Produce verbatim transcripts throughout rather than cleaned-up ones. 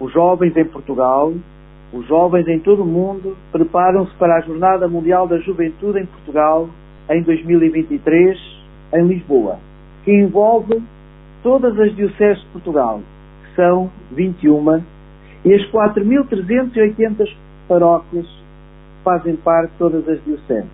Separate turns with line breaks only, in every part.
Os jovens em Portugal, os jovens em todo o mundo, preparam-se para a Jornada Mundial da Juventude em Portugal, em dois mil e vinte e três, em Lisboa, que envolve todas as dioceses de Portugal, que são vinte e uma, e as quatro mil trezentas e oitenta paróquias que fazem parte de todas as dioceses.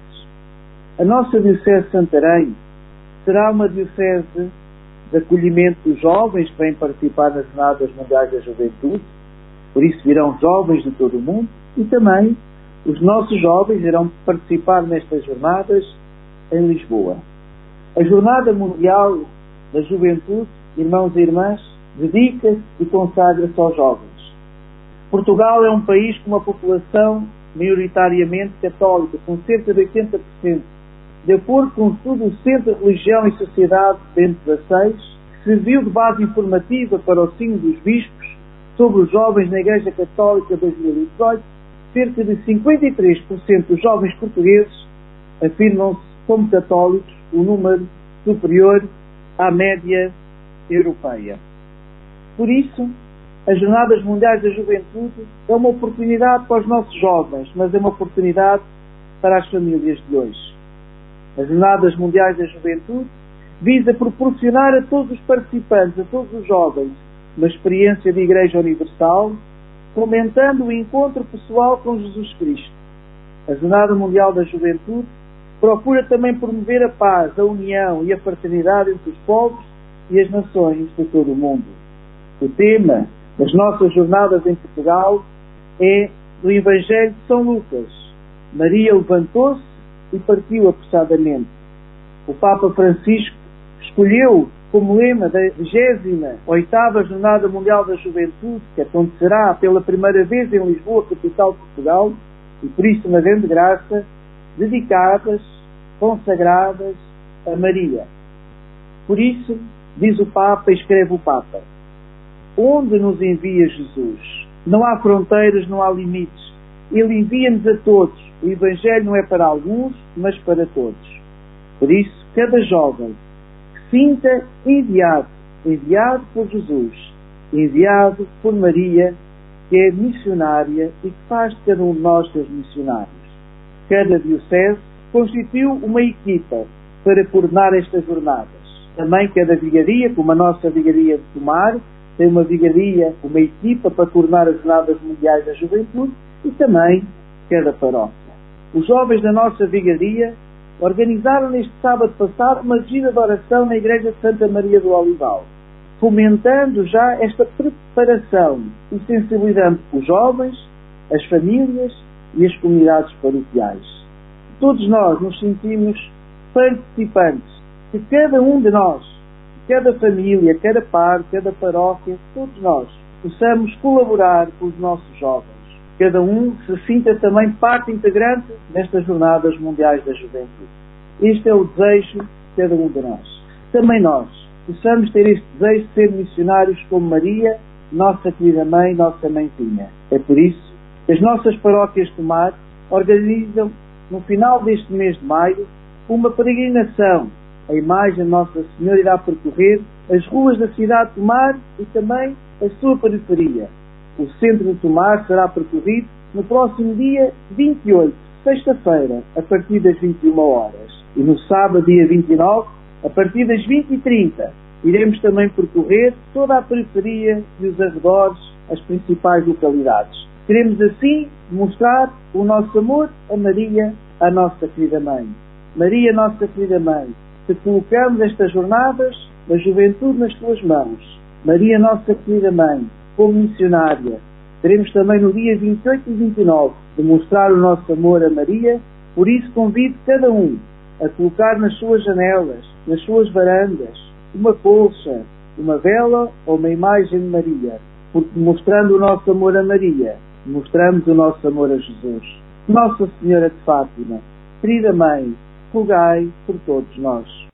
A nossa diocese de Santarém será uma diocese de acolhimento dos jovens que vêm participar nas Jornadas Mundiais da Juventude, por isso virão jovens de todo o mundo, e também os nossos jovens irão participar nestas jornadas em Lisboa. A Jornada Mundial da Juventude, irmãos e irmãs, dedica-se e consagra-se aos jovens. Portugal é um país com uma população maioritariamente católica, com cerca de oitenta por cento. De acordo com o estudo do Centro de Religião e Sociedade de Bento dezasseis, que serviu de base informativa para o Sínodo dos Bispos sobre os jovens na Igreja Católica de dois mil e dezoito, cerca de cinquenta e três por cento dos jovens portugueses afirmam-se como católicos, um número superior à média europeia. Por isso, as Jornadas Mundiais da Juventude é uma oportunidade para os nossos jovens, mas é uma oportunidade para as famílias de hoje. As Jornadas Mundiais da Juventude visa proporcionar a todos os participantes, a todos os jovens, uma experiência de Igreja Universal, fomentando o encontro pessoal com Jesus Cristo. A Jornada Mundial da Juventude procura também promover a paz, a união e a fraternidade entre os povos e as nações de todo o mundo. O tema das nossas jornadas em Portugal é do Evangelho de São Lucas. Maria levantou-se e partiu apressadamente. O Papa Francisco escolheu como lema da vigésima oitava Jornada Mundial da Juventude, que acontecerá pela primeira vez em Lisboa, capital de Portugal, e por isso uma grande graça, dedicadas, consagradas a Maria. Por isso, diz o Papa e escreve o Papa, onde nos envia Jesus? Não há fronteiras, não há limites. Ele envia-nos a todos. O Evangelho não é para alguns, mas para todos. Por isso, cada jovem que sinta enviado, enviado por Jesus, enviado por Maria, que é missionária e que faz de cada um de nós seus missionários. Cada diocese constituiu uma equipa para coordenar estas jornadas. Também cada vigaria, como a nossa vigaria de Tomar, tem uma vigaria, uma equipa para coordenar as Jornadas Mundiais da Juventude, e também cada paróquia. Os jovens da nossa vigaria organizaram neste sábado passado uma vigília de oração na Igreja de Santa Maria do Olival, fomentando já esta preparação e sensibilizando os jovens, as famílias e as comunidades paroquiais. Todos nós nos sentimos participantes, que cada um de nós, cada família, cada par, cada paróquia, todos nós possamos colaborar com os nossos jovens. Cada um se sinta também parte integrante nestas Jornadas Mundiais da Juventude. Este é o desejo de cada um de nós. Também nós possamos ter este desejo de ser missionários como Maria, nossa querida mãe, nossa mãezinha. É por isso que as nossas paróquias de Tomar organizam, no final deste mês de maio, uma peregrinação. A imagem de Nossa Senhora irá percorrer as ruas da cidade de Tomar e também a sua periferia. O centro de Tomar será percorrido no próximo dia vinte e oito, sexta-feira, a partir das vinte e uma horas. E no sábado, dia vinte e nove, a partir das vinte e trinta, iremos também percorrer toda a periferia e os arredores, as principais localidades. Queremos assim mostrar o nosso amor a Maria, a nossa querida mãe. Maria, nossa querida mãe, que colocamos estas jornadas da juventude nas tuas mãos. Maria, nossa querida mãe, como missionária, teremos também no dia vinte e oito e vinte e nove demonstrar o nosso amor a Maria. Por isso convido cada um a colocar nas suas janelas, nas suas varandas, uma colcha, uma vela ou uma imagem de Maria, porque mostrando o nosso amor a Maria, mostramos o nosso amor a Jesus. Nossa Senhora de Fátima, querida mãe, rogai por todos nós.